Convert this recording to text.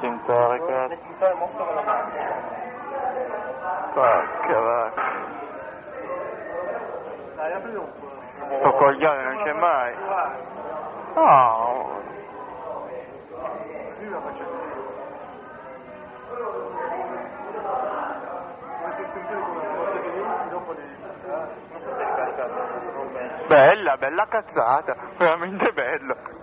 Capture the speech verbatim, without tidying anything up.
l'estintore, cazzo. L'estintore morto con la macchina. Porca vacca. Dai, apri un po'. Sto coglione non c'è mai. No. Io la faccio così. Bella, bella cazzata, veramente bello.